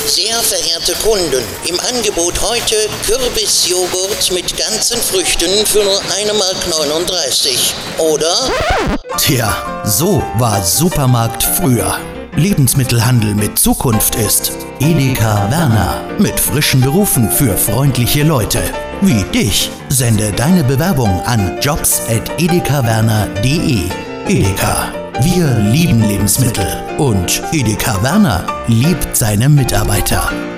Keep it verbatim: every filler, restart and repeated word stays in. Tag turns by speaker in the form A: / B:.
A: Sehr verehrte Kunden, im Angebot heute Kürbisjoghurt mit ganzen Früchten für nur eine Mark neununddreißig. Oder?
B: Tja, so war Supermarkt früher. Lebensmittelhandel mit Zukunft ist Edeka Werner mit frischen Berufen für freundliche Leute. Wie dich. Sende deine Bewerbung an jobs at edekawerner punkt de. Edeka. Wir lieben Lebensmittel. Und Edeka Werner liebt seine Mitarbeiter.